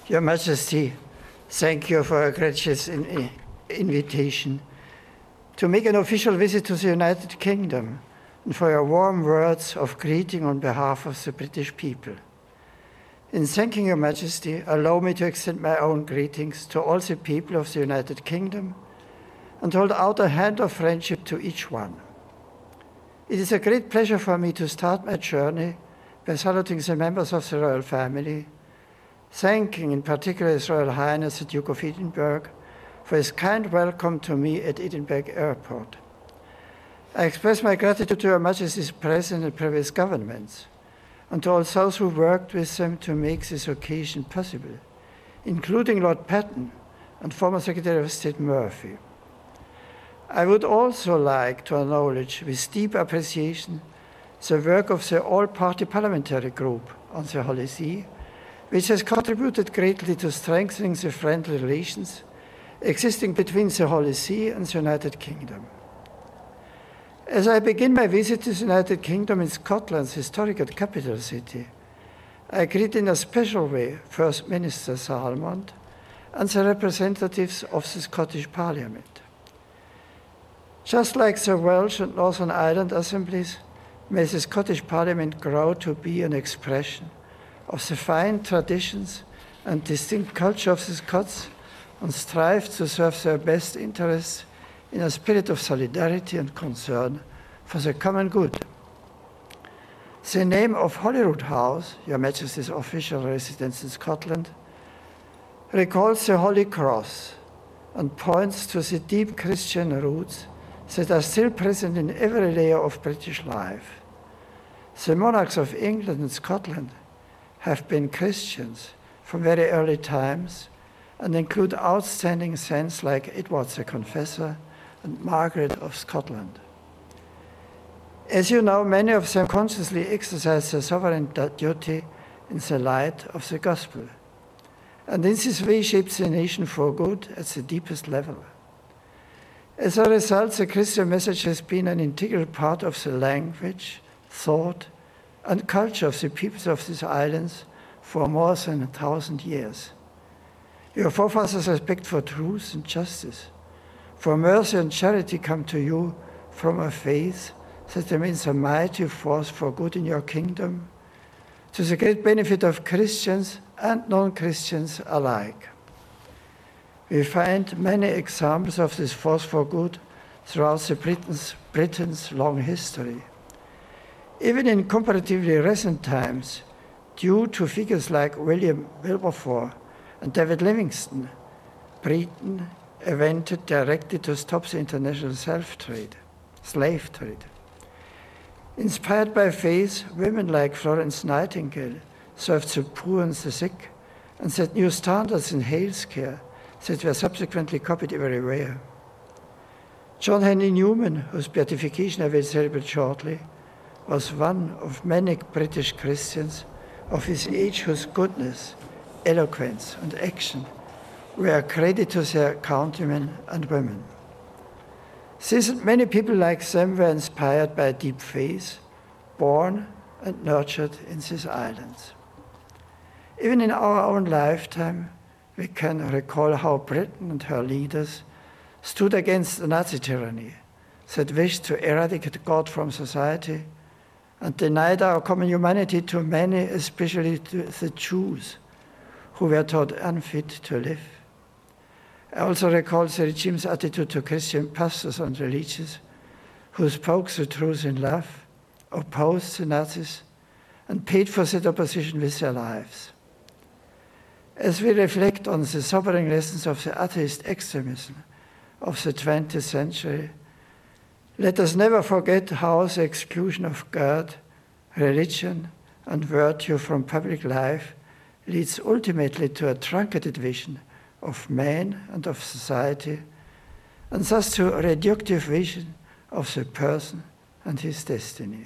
Your Majesty, thank you for a gracious invitation to make an official visit to the United Kingdom and for your warm words of greeting on behalf of the British people. In thanking Your Majesty, allow me to extend my own greetings to all the people of the United Kingdom and hold out a hand of friendship to each one. It is a great pleasure for me to start my journey by saluting the members of the royal family, thanking in particular His Royal Highness the Duke of Edinburgh for his kind welcome to me at Edinburgh Airport. I express my gratitude to Your Majesty's present and previous governments, and to all those who worked with them to make this occasion possible, including Lord Patten and former Secretary of State Murphy. I would also like to acknowledge with deep appreciation the work of the All-Party Parliamentary Group on the Holy See, which has contributed greatly to strengthening the friendly relations existing between the Holy See and the United Kingdom. As I begin my visit to the United Kingdom in Scotland's historical capital city, I greet in a special way First Minister Salmond and the representatives of the Scottish Parliament. Just like the Welsh and Northern Ireland assemblies, may the Scottish Parliament grow to be an expression of the fine traditions and distinct culture of the Scots and strive to serve their best interests in a spirit of solidarity and concern for the common good. The name of Holyrood House, Your Majesty's official residence in Scotland, recalls the Holy Cross and points to the deep Christian roots that are still present in every layer of British life. The monarchs of England and Scotland have been Christians from very early times and include outstanding saints like Edward the Confessor and Margaret of Scotland. As you know, many of them consciously exercise their sovereign duty in the light of the gospel, and in this way shapes the nation for good at the deepest level. As a result, the Christian message has been an integral part of the language, thought, and culture of the peoples of these islands for more than 1,000 years. Your forefathers' respect for truth and justice, for mercy and charity come to you from a faith that remains a mighty force for good in your kingdom, to the great benefit of Christians and non-Christians alike. We find many examples of this force for good throughout Britain's long history. Even in comparatively recent times, due to figures like William Wilberforce and David Livingstone, Britain invented directly to stop the international slave trade. Inspired by faith, women like Florence Nightingale served the poor and the sick and set new standards in health care that were subsequently copied everywhere. John Henry Newman, whose beatification I will celebrate shortly, was one of many British Christians of his age whose goodness, eloquence, and action were a credit to their countrymen and women. These and many people like them were inspired by a deep faith, born and nurtured in these islands. Even in our own lifetime, we can recall how Britain and her leaders stood against the Nazi tyranny that wished to eradicate God from society and denied our common humanity to many, especially to the Jews, who were thought unfit to live. I also recall the regime's attitude to Christian pastors and religious who spoke the truth in love, opposed the Nazis, and paid for that opposition with their lives. As we reflect on the sobering lessons of the atheist extremism of the 20th century, let us never forget how the exclusion of God, religion, and virtue from public life leads ultimately to a truncated vision of man and of society, and thus to a reductive vision of the person and his destiny.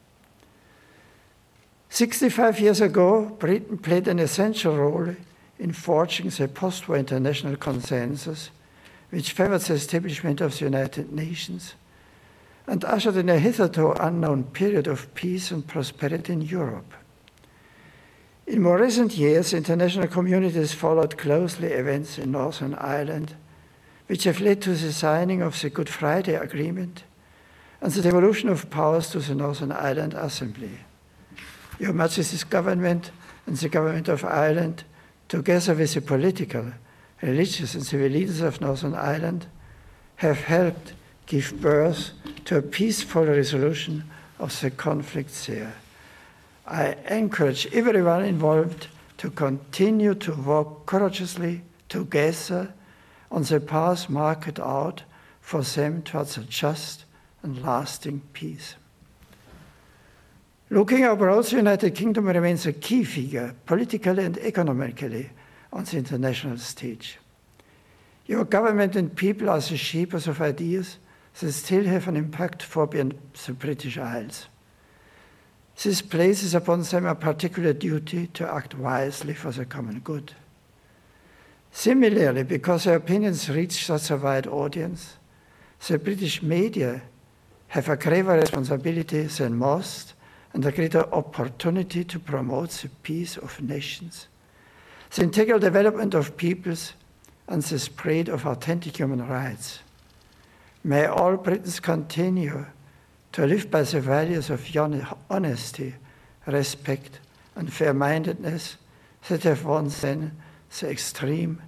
65 years ago, Britain played an essential role in forging the post-war international consensus, which favored the establishment of the United Nations and ushered in a hitherto unknown period of peace and prosperity in Europe. In more recent years, international communities followed closely events in Northern Ireland, which have led to the signing of the Good Friday Agreement and the devolution of powers to the Northern Ireland Assembly. Your Majesty's government and the Government of Ireland, together with the political, religious and civil leaders of Northern Ireland, have helped give birth to a peaceful resolution of the conflicts there. I encourage everyone involved to continue to work courageously together on the path marked out for them towards a just and lasting peace. Looking abroad, the United Kingdom remains a key figure, politically and economically, on the international stage. Your government and people are the shapers of ideas that still have an impact far beyond the British Isles. This places upon them a particular duty to act wisely for the common good. Similarly, because their opinions reach such a wide audience, the British media have a graver responsibility than most and a greater opportunity to promote the peace of nations, the integral development of peoples, and the spread of authentic human rights. May all Britons continue to live by the values of honesty, respect, and fair-mindedness that have won then the esteem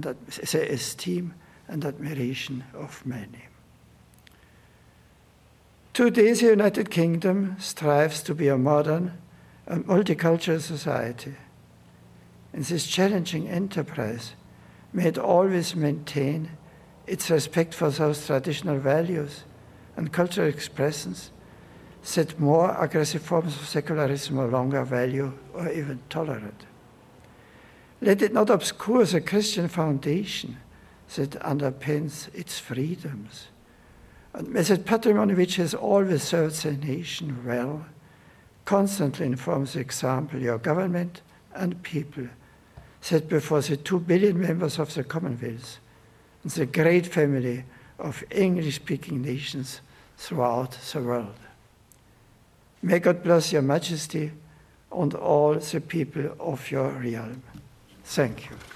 and admiration of many. Today, the United Kingdom strives to be a modern and multicultural society. In this challenging enterprise, may it always maintain its respect for those traditional values and cultural expressions that more aggressive forms of secularism no longer value or even tolerate. Let it not obscure the Christian foundation that underpins its freedoms. And may that patrimony which has always served the nation well constantly inform the example your government and people set before the 2 billion members of the Commonwealth and the great family of English-speaking nations throughout the world. May God bless your Majesty and all the people of your realm. Thank you.